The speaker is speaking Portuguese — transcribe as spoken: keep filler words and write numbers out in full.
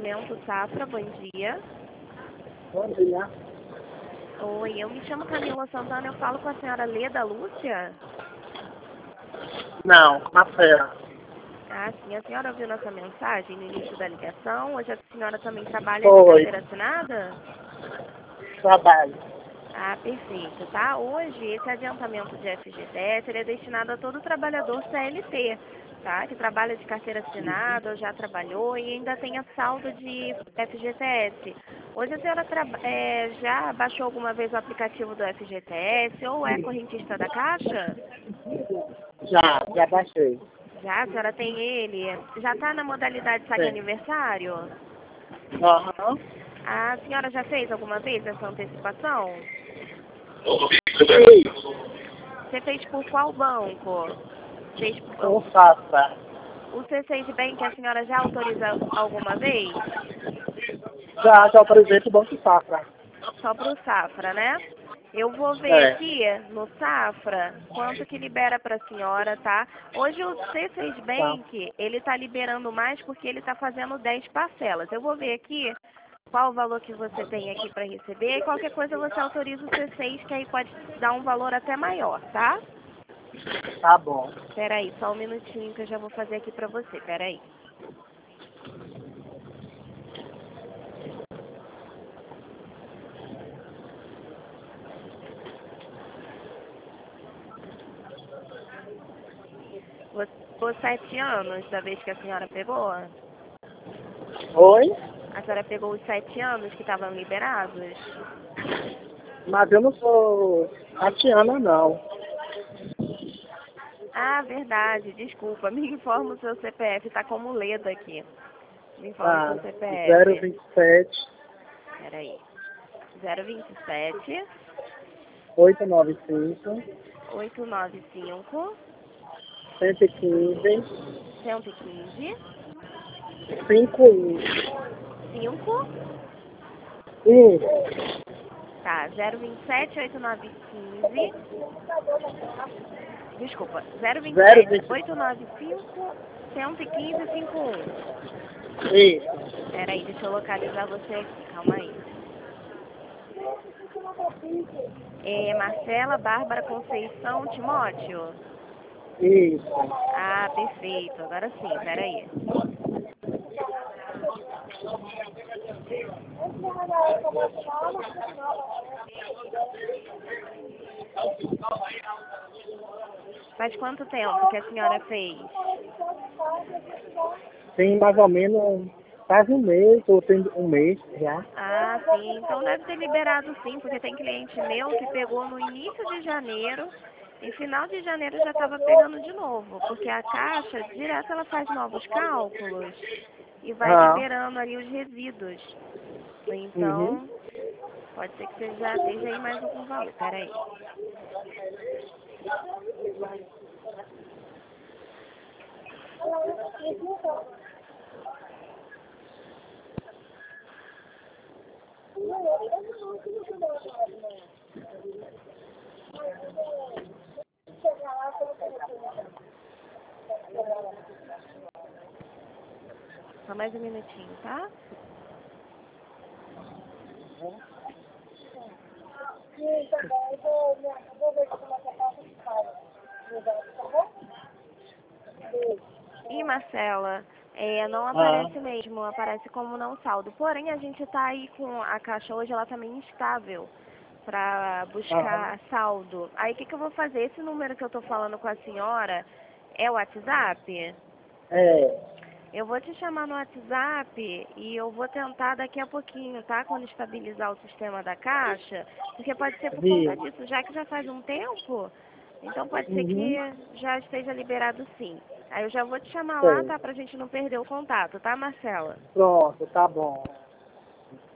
atendimento Safra, bom dia. Bom dia. Oi, eu me chamo Camila Santana, eu falo com a senhora Leda Lúcia? Não, Marcela. Ah, sim, a senhora ouviu nossa mensagem no início da ligação? Hoje a senhora também trabalha de Foi. carteira assinada? Trabalho. Ah, perfeito, tá? Hoje, esse adiantamento de F G T S ele é destinado a todo trabalhador C L T, tá? Que trabalha de carteira assinada, ou já trabalhou e ainda tem a saldo de F G T S. Hoje a senhora traba- é, já baixou alguma vez o aplicativo do F G T S ou é correntista da Caixa? Já, já baixei. Já, a senhora tem ele? Já está na modalidade saque Sim. aniversário? Aham. A senhora já fez alguma vez essa antecipação? Sim. Você fez por qual banco? Fez Com Safra. o C seis Bank a senhora já autoriza alguma vez? Já, já autorizei pro Banco Safra. Só para o Safra, né? Eu vou ver É. aqui no Safra quanto que libera para a senhora, tá? Hoje o C seis Tá. Bank, ele tá liberando mais porque ele tá fazendo dez parcelas. Eu vou ver aqui qual o valor que você tem aqui para receber e qualquer coisa você autoriza o C seis, que aí pode dar um valor até maior, tá? Tá bom. Espera aí, só um minutinho que eu já vou fazer aqui para você, espera aí. Você pegou sete anos da vez que a senhora pegou? Oi? A senhora pegou os sete anos que estavam liberados? Mas eu não sou Tatiana, não. Ah, verdade, desculpa. Me informa o seu C P F, tá como Leda aqui. Me informa o Tá. seu C P zero F. vinte e sete, Espera aí. zero vinte e sete, oitocentos e noventa e cinco, oitocentos e noventa e cinco, cento e quinze, cento e quinze, cinquenta e um. cinco. Um. Tá, zero vinte e sete, oitocentos e noventa e cinco. Desculpa, zero vinte e sete, oitocentos e noventa e cinco, cento e quinze, cinquenta e um. Isso. Espera aí, deixa eu localizar você aqui, calma aí. É Marcela Bárbara Conceição Timóteo? Isso. Ah, perfeito. Agora sim, peraí. Faz quanto tempo que a senhora fez? Tem mais ou menos quase um mês, ou tem um mês já. Ah, sim. Então deve ter liberado sim, porque tem cliente meu que pegou no início de janeiro e final de janeiro já estava pegando de novo, porque a Caixa, direto ela faz novos cálculos e vai Ah. liberando ali os resíduos. Uhum. Então, pode ser que você já esteja aí mais algum valor. Peraí. Só mais um minutinho, tá? E Marcela, é, não Ah. aparece mesmo, aparece como não saldo. Porém, a gente está aí com a Caixa hoje, ela também instável para Aham. buscar saldo. Aí o que, que eu vou fazer? Esse número que eu estou falando com a senhora é o WhatsApp? É. Eu vou te chamar no WhatsApp e eu vou tentar daqui a pouquinho, tá? Quando estabilizar o sistema da Caixa, porque pode ser por conta Viu? disso, já que já faz um tempo, então pode ser que Uhum. já esteja liberado sim. Aí eu já vou te chamar lá, Sei. tá? Pra gente não perder o contato, tá, Marcela? Pronto, tá bom.